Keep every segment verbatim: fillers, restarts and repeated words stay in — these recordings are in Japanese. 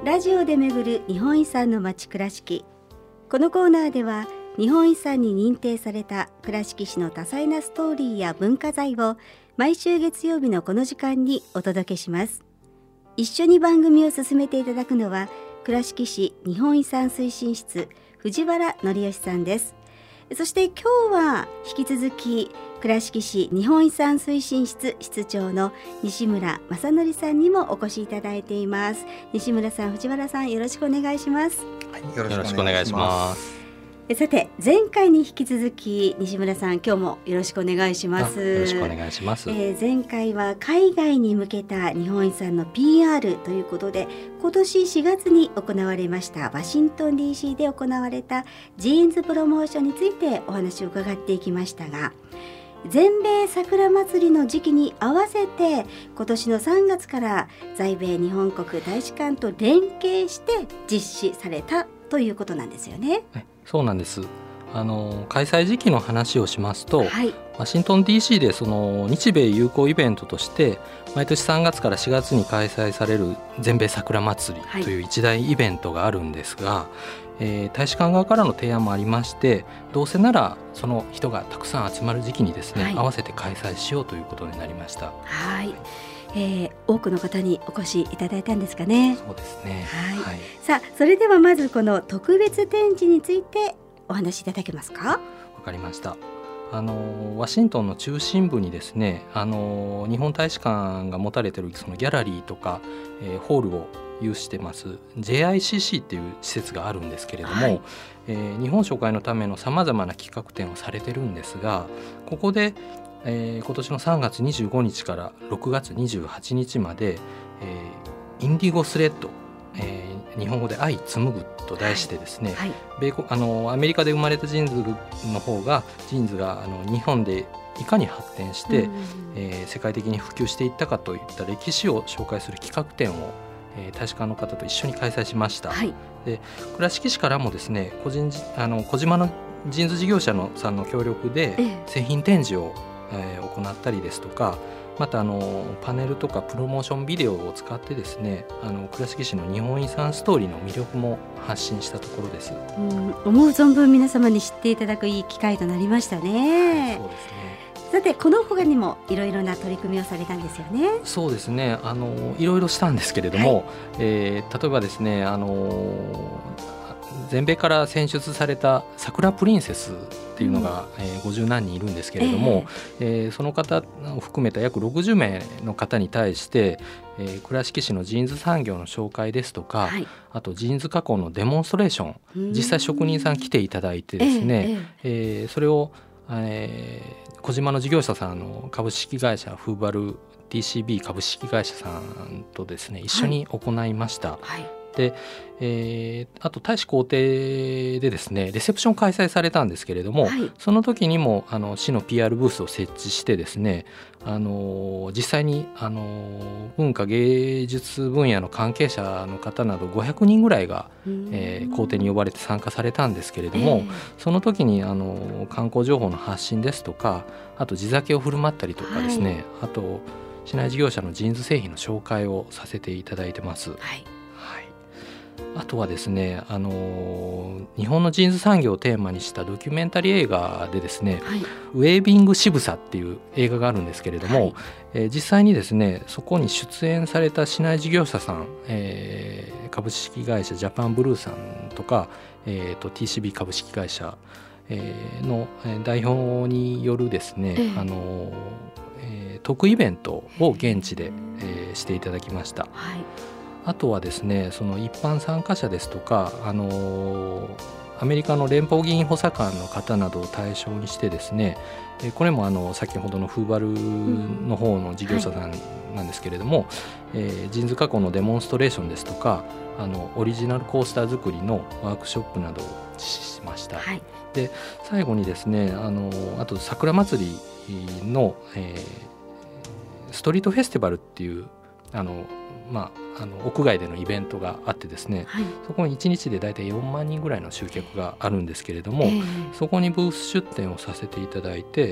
ラジオで巡る日本遺産の町倉敷。このコーナーでは日本遺産に認定された倉敷市の多彩なストーリーや文化財を毎週月曜日のこの時間にお届けします。一緒に番組を進めていただくのは倉敷市日本遺産推進室藤原則義さんです。そして今日は引き続き倉敷市日本遺産推進室室長の西村正則さんにもお越しいただいています。西村さん、藤原さん、よろしくお願いします。 はい、よろしくお願いします。 さて、前回に引き続き西村さん、今日もよろしくお願いします。 よろしくお願いします。 えー、前回は海外に向けた日本遺産の ピーアール ということで、今年しがつに行われましたワシントン ディーシー で行われたジーンズプロモーションについてお話を伺っていきましたが、全米桜祭りの時期に合わせて今年のさんがつから在米日本国大使館と連携して実施されたということなんですよね。 そうなんです。あの開催時期の話をしますと、はい、ワシントン ディーシー でその日米友好イベントとして毎年さんがつからしがつに開催される全米桜祭りという一大イベントがあるんですが、はい、えー、大使館側からの提案もありまして、どうせならその人がたくさん集まる時期にですね、はい、合わせて開催しようということになりました。 はい、えー、多くの方にお越しいただいたんですかね。 そうですね、 はいはい、さあ、それではまずこの特別展示についてお話しいただけますか。 わかりました。あのワシントンの中心部にですね、あの日本大使館が持たれているそのギャラリーとか、えー、ホールを有してます ジェイアイシーシー っていう施設があるんですけれども、はい、えー、日本紹介のためのさまざまな企画展をされてるんですが、ここで、えー、今年のさんがつにじゅうごにちからろくがつにじゅうはちにちまで、えー、インディゴスレッド、えー、日本語で愛紡ぐと題してですね、はいはい、米国あのアメリカで生まれたジーンズの方がジーンズがあの日本でいかに発展して、うん、えー、世界的に普及していったかといった歴史を紹介する企画展を、えー、大使館の方と一緒に開催しました。はい、で倉敷市からもですね、個人あの小島のジーンズ事業者のさんの協力で製品展示を、えー、行ったりですとか、またあのパネルとかプロモーションビデオを使ってですね、あの倉敷市の日本遺産ストーリーの魅力も発信したところです。 うん、思う存分皆様に知っていただくいい機会となりましたね。 はい、そうですね。 さて、この他にもいろいろな取り組みをされたんですよね。 そうですね、あのいろいろしたんですけれども、はい、えー、例えばですね、あの全米から選出された桜プリンセスっていうのが、うん、えー、ごじゅうなんにんいるんですけれども、えーえー、その方を含めた約ろくじゅうめいの方に対して、えー、倉敷市のジーンズ産業の紹介ですとか、はい、あとジーンズ加工のデモンストレーション、実際職人さん来ていただいてですね、えーえー、それを、えー、小島の事業者さんの株式会社フーバル ディーシービー 株式会社さんとですね一緒に行いました。はいはい、でえー、あと大使公邸でですねレセプション開催されたんですけれども、はい、その時にもあの市の ピーアール ブースを設置してですね、あの実際にあの文化芸術分野の関係者の方などごひゃくにんぐらいが、えー、公邸に呼ばれて参加されたんですけれども、えー、その時にあの観光情報の発信ですとか、あと地酒を振る舞ったりとかですね、はい、あと市内事業者のジーンズ製品の紹介をさせていただいてます。はい、あとはですね、あの日本のジーンズ産業をテーマにしたドキュメンタリー映画でですね、はい、ウェービング渋さっていう映画があるんですけれども、はい、えー、実際にですねそこに出演された市内事業者さん、えー、株式会社ジャパンブルーさんとか、えー、と ティーシービー 株式会社、えー、の代表によるですね、えーあのえー、トークイベントを現地で、えー、していただきました。はい、あとはですね、その一般参加者ですとか、あのアメリカの連邦議員補佐官の方などを対象にしてですね、これもあの先ほどのフーバルの方の事業者さんなんですけれども、うん、はい、えー、ジーンズ加工のデモンストレーションですとか、あのオリジナルコースター作りのワークショップなどを実施しました。はい、で最後にですね、あのあと桜祭りの、えー、ストリートフェスティバルっていうあのまあ、あの屋外でのイベントがあってですね、はい、そこにいちにちでだいたいよんまんにんぐらいの集客があるんですけれども、えー、そこにブース出展をさせていただいて、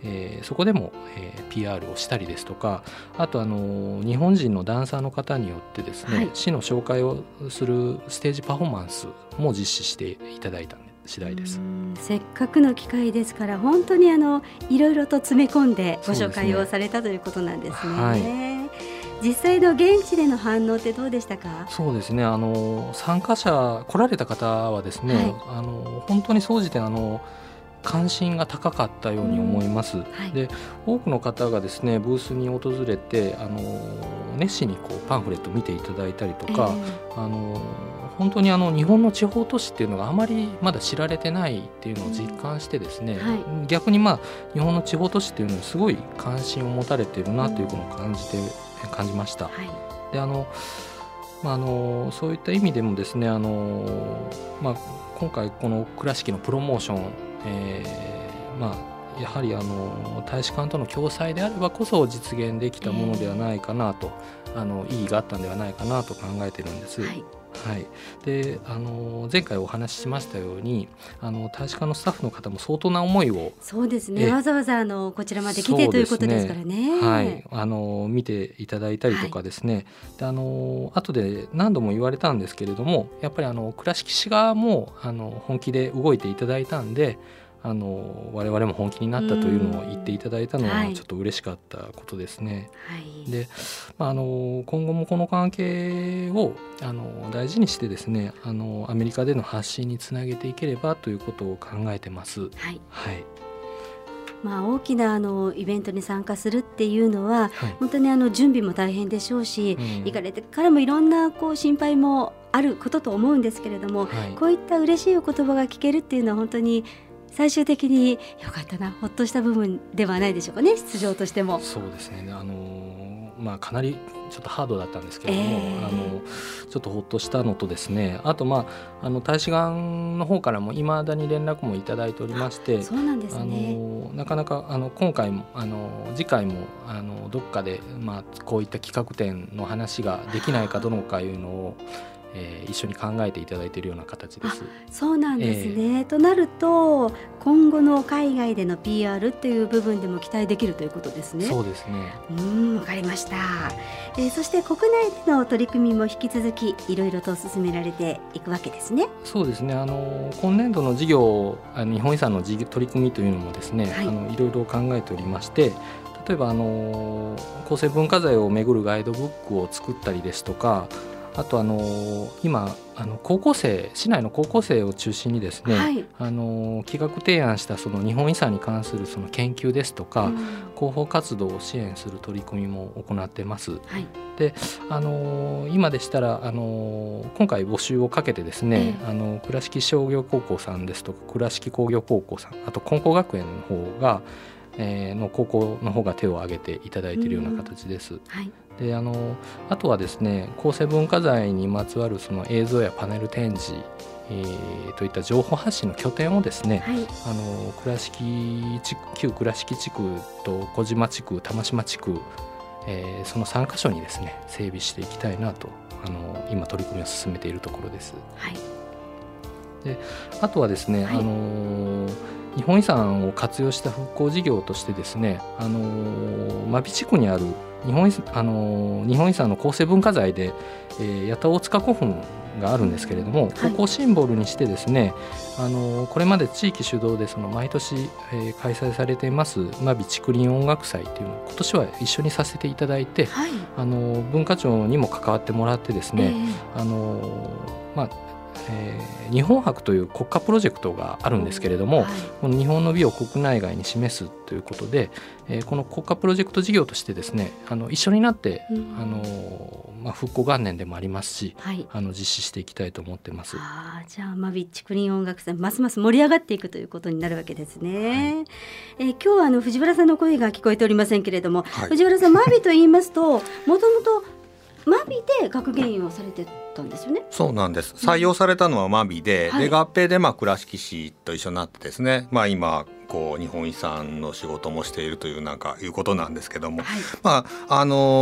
えー、そこでも、えー、ピーアール をしたりですとか、あとあの日本人のダンサーの方によってですね、はい、市の紹介をするステージパフォーマンスも実施していただいた次第です。 せっかくの機会ですから本当にあのいろいろと詰め込んでご紹介をされたということなんですね。はい、実際の現地での反応ってどうでしたか？ そうですね、あの参加者来られた方はですね、はい、あの本当に総じてあの関心が高かったように思います。はい、で多くの方がですねブースに訪れてあの熱心にこうパンフレットを見ていただいたりとか、えー、あの本当にあの日本の地方都市っていうのがあまりまだ知られてないっていうのを実感してですね、はい、逆にまあ日本の地方都市っていうのにすごい関心を持たれているなというのを感じて感じました。はい、であのまあ、あのそういった意味でもですねあの、まあ、今回この倉敷のプロモーション、えーまあ、やはりあの大使館との共催であればこそ実現できたものではないかなと、えー、あの意義があったんではないかなと考えているんです。はいはい、であの前回お話ししましたようにあの大使館のスタッフの方も相当な思いをそうですねわざわざあのこちらまで来てということですからね、 はい、あの見ていただいたりとかですね、はい、であの後で何度も言われたんですけれどもやっぱりあの倉敷市側もあの本気で動いていただいたんであの我々も本気になったというのを言っていただいたのはちょっと嬉しかったことですね。はい、で、まあ、あの今後もこの関係をあの大事にしてですねあのアメリカでの発信につなげていければということを考えてます。はいはいまあ、大きなあのイベントに参加するっていうのは、はい、本当にあの準備も大変でしょうし、うん、行かれてからもいろんなこう心配もあることと思うんですけれども、はい、こういった嬉しいお言葉が聞けるっていうのは本当に最終的によかったなほっとした部分ではないでしょうかね出場としても。 そうですねあの、まあ、かなりちょっとハードだったんですけれども、えー、あのちょっとほっとしたのとですねあと、まあ、あの大使館の方からもいまだに連絡もいただいておりましてそうなんですね、 あのなかなかあの今回もあの次回もあのどっかで、まあ、こういった企画展の話ができないかどうかいうのをえー、一緒に考えていただいているような形です。 そうなんですね、えー、となると今後の海外での ピーアール っていう部分でも期待できるということですね。 そうですね。 うーんわかりました、えー、そして国内での取り組みも引き続きいろいろと進められていくわけですね。 そうですねあの今年度の事業あの日本遺産の事業取り組みというのもですね、はい、あのいろいろ考えておりまして例えばあの構成文化財をめぐるガイドブックを作ったりですとかあとあの今あの高校生市内の高校生を中心にですね、はい、あの企画提案したその日本遺産に関するその研究ですとか、うん、広報活動を支援する取り組みも行っています。はい、であの今でしたらあの今回募集をかけてですね、えー、あの倉敷商業高校さんですとか倉敷工業高校さんあと金光学園の方がえー、の高校の方が手を挙げていただいているような形です。うんはい、であのあとはですね構成文化財にまつわるその映像やパネル展示、えー、といった情報発信の拠点をですね、はい、あの倉敷地区旧倉敷地区と小島地区玉島地区、えー、そのさんカ所にですね整備していきたいなとあの今取り組みを進めているところです。はい、であとはですね、はい、あの日本遺産を活用した復興事業としてですね、あの真備地区にある日本遺、あの日本遺産の構成文化財で、えー、八田大塚古墳があるんですけれども、ここをシンボルにしてですね、あのこれまで地域主導でその毎年、えー、開催されています真備竹林音楽祭というのを今年は一緒にさせていただいて、はい、あの文化庁にも関わってもらってですね、えー、あのまあえー、日本博という国家プロジェクトがあるんですけれども、はい、この日本の美を国内外に示すということで、えー、この国家プロジェクト事業としてですねあの一緒になって、うん、あのまあ、復興元年でもありますし、はい、あの実施していきたいと思ってます。 あじゃあ真備竹林音楽祭ますます盛り上がっていくということになるわけですね。はい、えー、今日はあの藤原さんの声が聞こえておりませんけれども、はい、藤原さん真備と言いますともともと真備で学芸員をされてたんですよね。 そうなんです。採用されたのは真備で、うん、で合併でまあ倉敷市と一緒になってですね、まあ、今こう日本遺産の仕事もしているというなんかいうことなんですけども、はい、まああのー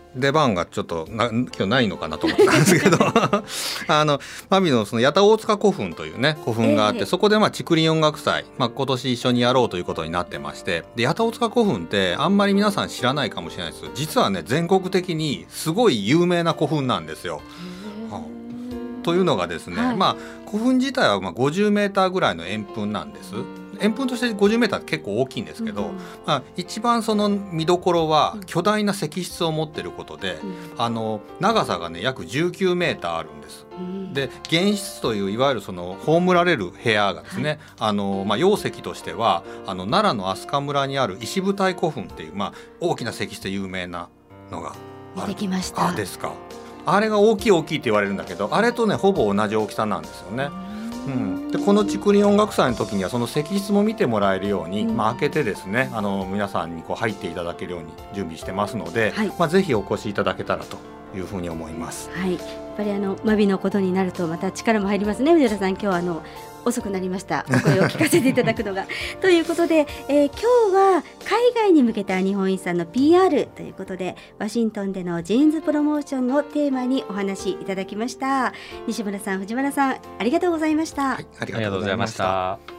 出番がちょっとな今日ないのかなと思ってたんですけどあの真備のその八田大塚古墳というね古墳があって、えー、そこでまあ竹林音楽祭、まあ、今年一緒にやろうということになってまして、で八田大塚古墳ってあんまり皆さん知らないかもしれないです。実はね全国的にすごい有名な古墳なんですよ。というのがですね、はい、まあ古墳自体はまあごじゅうメーターぐらいの円墳なんです。円墳としてごじゅうメーターって結構大きいんですけど、うんまあ、一番その見どころは巨大な石室を持っていることで、うん、あの長さがね約じゅうきゅうメーターあるんです。うん、で玄室といういわゆるその葬られる部屋がですね、はい、あのまあ、容積としてはあの奈良の飛鳥村にある石舞台古墳っていう、まあ、大きな石室で有名なのがある。 できました。 あですか。あれが大きい大きいって言われるんだけど、あれとねほぼ同じ大きさなんですよね。うん、でこの竹林音楽祭の時にはその石室も見てもらえるように、うんまあ、開けてですねあの皆さんにこう入っていただけるように準備してますので、はいまあ、ぜひお越しいただけたらというふうに思います。 はい、やっぱりあの真備のことになるとまた力も入りますね。藤原さん今日はあの遅くなりました。お声を聞かせていただくのがということで、えー、今日は海外に向けた日本遺産の ピーアール ということでワシントンでのジーンズプロモーションのテーマにお話いただきました。西村さん、藤原さんありがとうございました。 はい、ありがとうございました。